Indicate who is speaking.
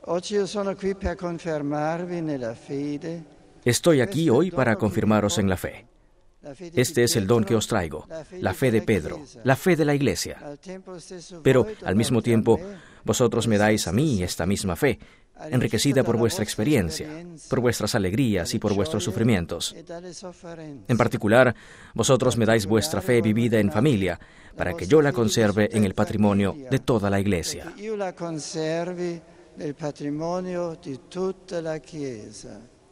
Speaker 1: Estoy aquí hoy para confirmaros en la fe. Este es el don que os traigo, la fe de Pedro, la fe de la Iglesia. Pero, al mismo tiempo, vosotros me dais a mí esta misma fe, enriquecida por vuestra experiencia, por vuestras alegrías y por vuestros sufrimientos. En particular, vosotros me dais vuestra fe vivida en familia, para que yo la conserve en el patrimonio de toda la Iglesia.